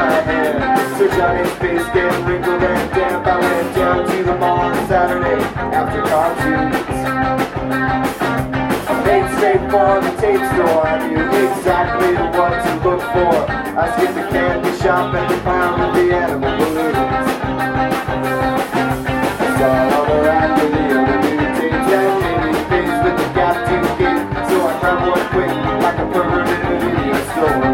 my hand. So Johnny's face getting wrinkled and damp. I went down to the mall on Saturday after cartoons. I made straight for the tape store. I knew exactly what to look for. I skipped the candy shop and the pound of the animal balloons. I saw on the rack of the other new tapes that made me face with the gap tooth gate. So I grabbed one quick like a pervert in a video store.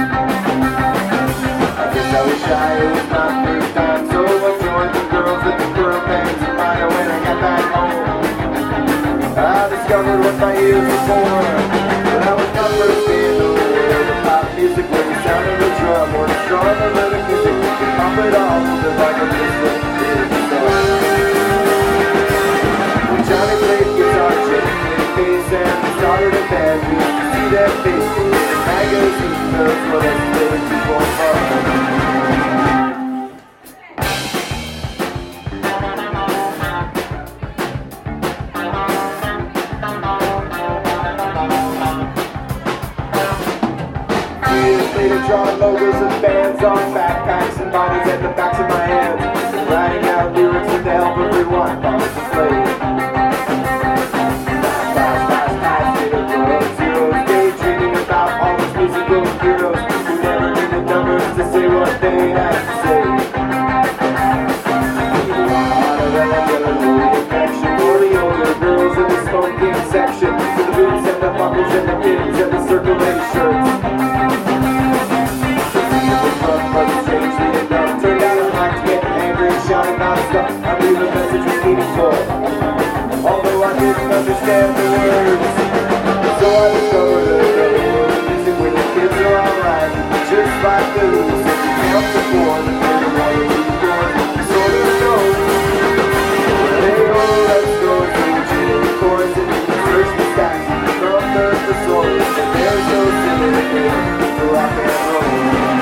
I guess I was shy, it was my first time, so I joined the girls with the curl bangs and mine. When I got back home, I discovered what my ears were for. But I was my first day in the world of pop music, where the sound of the drum or the strong melodic music, we could pump it all over like a pistol in the sun. When Johnny played guitar, Jenny played bass, and we started a band. We used to see their faces in the magazine, that's what I played before fun. Drawing logos of bands on backpacks and bodies at the backs of my hands, and writing out lyrics with the help of rewind bombs to play. Fast, little girls, heroes, daydreaming about all those musical heroes who never needed numbers to say what they had to say. Affection for the older girls in the smoking section, for the boots and the buckles and the pins and the circulating shirts. I knew the message was meaningful, although I didn't understand the words. So I discovered another world of music where the kids are alright, just like those that you count to four, the third and one or two chords, you sort of know. Hey, oh, let's go to the junior chorus, and you can search the stacks from the thesaurus, and there's no similar thing to rock and roll.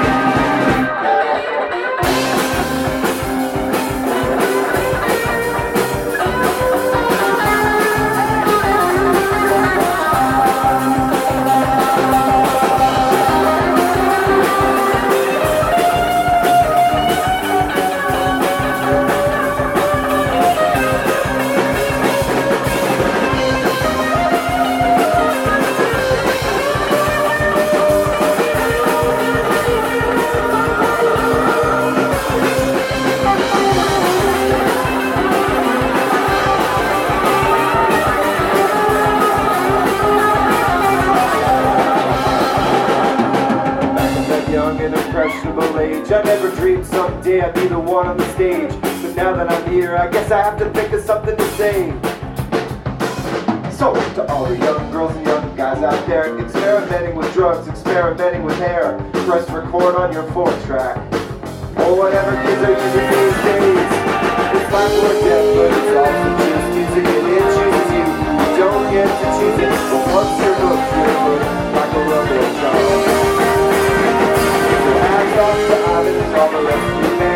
I never dreamed someday I'd be the one on the stage, but now that I'm here, I guess I have to think of something to say. So, to all the young girls and young guys out there, experimenting with drugs, experimenting with hair, press record on your 4-track, or whatever kids are using these days. It's life or death, but it's also just music, and it chooses you. You don't get to choose it, but once you're hooked, you're hooked like a rubber child. All the rest of you